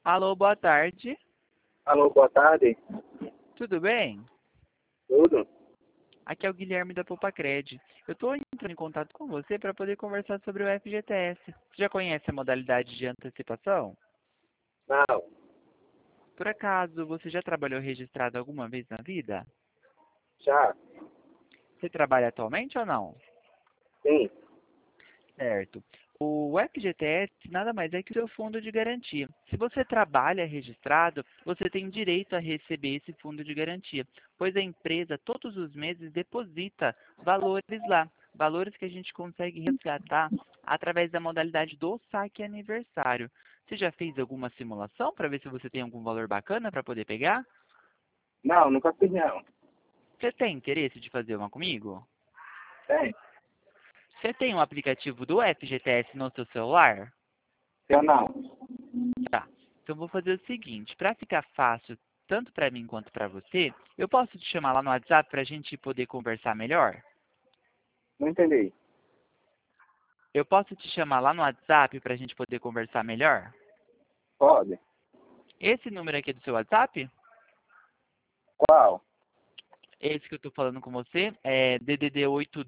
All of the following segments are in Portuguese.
Alô, boa tarde. Alô, boa tarde. Tudo bem? Tudo? Aqui é o Guilherme da Popacred. Eu estou entrando em contato com você para poder conversar sobre o FGTS. Você já conhece a modalidade de antecipação? Não. Por acaso, você já trabalhou registrado alguma vez na vida? Já? Você trabalha atualmente ou não? Sim. Certo. O FGTS nada mais é que o seu fundo de garantia. Se você trabalha registrado, você tem direito a receber esse fundo de garantia, pois a empresa todos os meses deposita valores lá, valores que a gente consegue resgatar através da modalidade do saque aniversário. Você já fez alguma simulação para ver se você tem algum valor bacana para poder pegar? Não, nunca fiz não. Você tem interesse de fazer uma comigo? Tem? Você tem um aplicativo do FGTS no seu celular? Eu não. Tá. Então vou fazer o seguinte, para ficar fácil tanto para mim quanto para você, eu posso te chamar lá no WhatsApp para a gente poder conversar melhor? Não entendi. Eu posso te chamar lá no WhatsApp para a gente poder conversar melhor? Pode? Esse número aqui é do seu WhatsApp? Qual? Esse que eu estou falando com você é DDD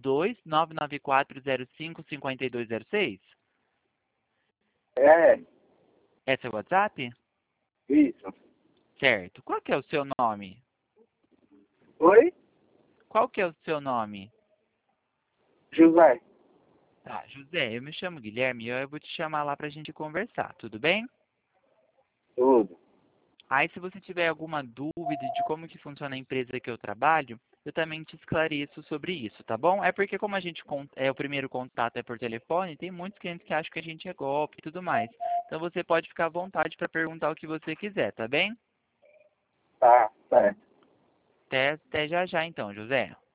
82 994055206? É, Esse é o WhatsApp? isso. Certo. Qual que é o seu nome? Oi? Qual que é o seu nome? José. Tá, José, eu me chamo Guilherme e eu vou te chamar lá para a gente conversar, tudo bem? Tudo. Aí, se você tiver alguma dúvida de como que funciona a empresa que eu trabalho, eu também te esclareço sobre isso, tá bom? É porque como a gente o primeiro contato é por telefone, tem muitos clientes que acham que a gente é golpe e tudo mais. Então você pode ficar à vontade para perguntar o que você quiser, tá bem? Tá, certo. Até já já então, José.